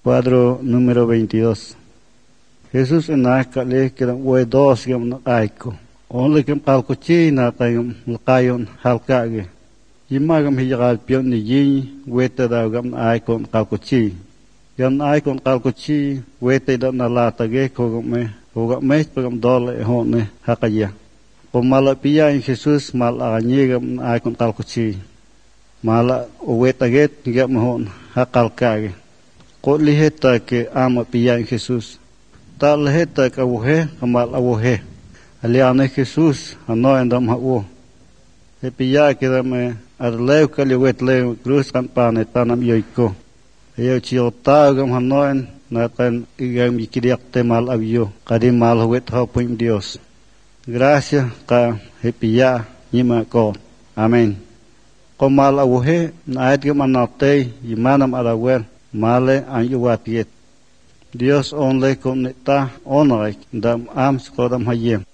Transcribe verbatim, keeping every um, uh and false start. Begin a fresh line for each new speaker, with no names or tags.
Cuadro número veintidós. Jesús en akale que we dos gam na aiko. Only gam kalkuchi na tayong lakayon halkage. Yimagam hiyagal piyon ni yin wete daw gam na aiko kalkuchi. Gam na aiko kalkuchi wete daw na latage kogam me kogam me pagam dole hone hakaya. Pumala piya in Jesus mal akanyi gam na aiko kalkuchi. Mala uwetaget gam hon hakalkage. Ko liheta ke ama piya in Jesus. Ta liheta ka wuhe kamal awuhe. Aliane Jesus ano endam hawo. E piya ke dame arleu kaliwet leu cruz kan pane tanam yoiko. Yo chiota gam hanoen natan igam ikiriak temal avyo kadi mal wet hopim Dios. Gracias ka he piya nima ko. Amen. Komal awuhe na ait gam anate yimanam arawer male an yuwatiet. Dios only con neta onrek dam am skodam hayem.